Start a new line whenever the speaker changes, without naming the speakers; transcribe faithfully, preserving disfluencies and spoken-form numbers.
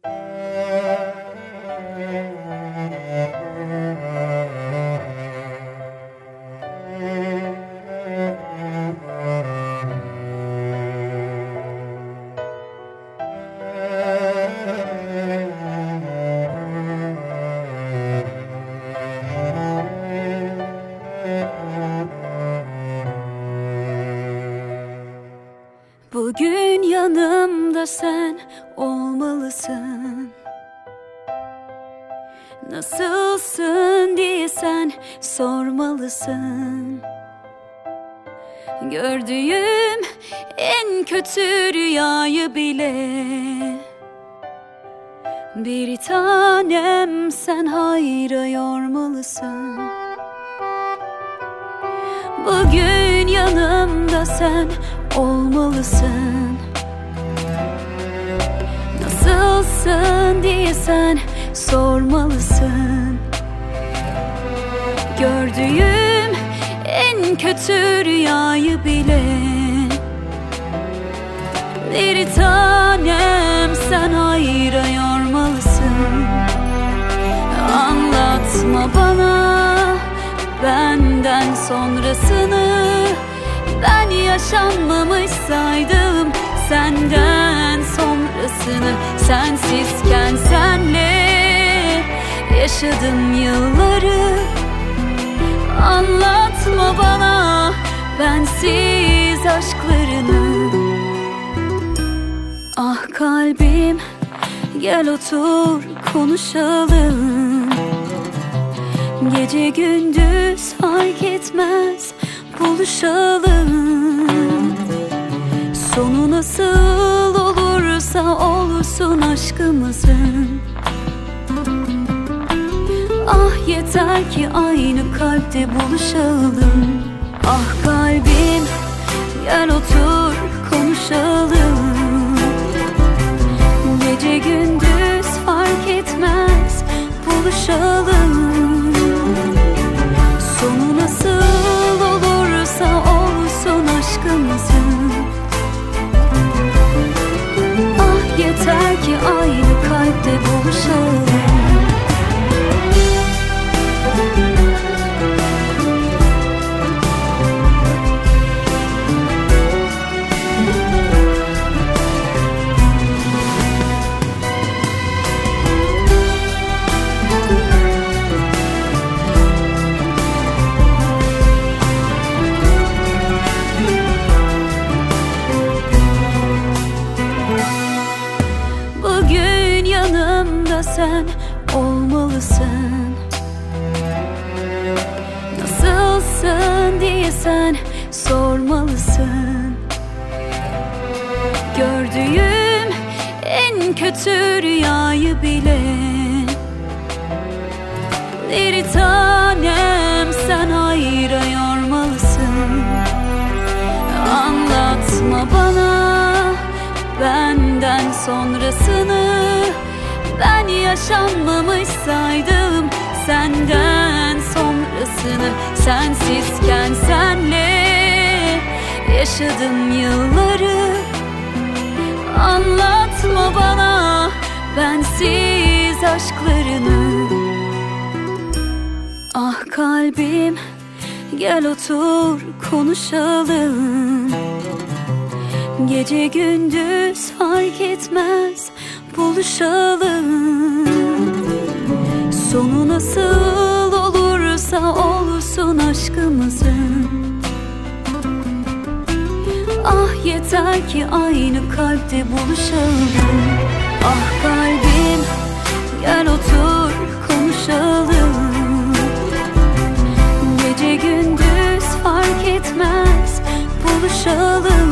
Bugün yanımda sen olmalısın. Nasılsın diye sen sormalısın. Gördüğüm en kötü rüyayı bile bir tanem sen hayra yormalısın. Bugün yanımda sen olmalısın. Nasılsın diye sen sormalısın. Gördüğüm en kötü rüyayı bile bir tanem sen hayra yormalısın. Anlatma bana benden sonrasını. Ben yaşanmamış saydım senden sonrasını. Sensizken senle yaşadım yılları. Anlatma bana bensiz aşklarını. Ah kalbim, gel otur konuşalım. Gece gündüz fark etmez buluşalım. Sonu nasıl olursa olsun aşkımızın. Ah yeter ki aynı kalpte buluşalım. Ah kalbim, gel otur konuşalım. Gece gündüz fark etmez buluşalım. Sonu nasıl olursa olsun aşkımızın. Ah yeter ki aynı kalpte buluşalım. Bugün yanımda sen olmalısın. Nasılsın diye sen sormalısın. Gördüğüm en kötü rüyayı bile bir tanem sen hayra yormalısın. Anlatma bana benden sonrasını. Ben yaşanmamış saydım senden sonrasını. Sensizken senle yaşadım yılları. Anlatma bana bensiz aşklarını. Ah kalbim, gel otur konuşalım. Gece gündüz fark etmez buluşalım. Sonu nasıl olursa olsun aşkımızın. Ah yeter ki aynı kalpte buluşalım. Ah kalbim, gel otur konuşalım. Gece gündüz fark etmez buluşalım.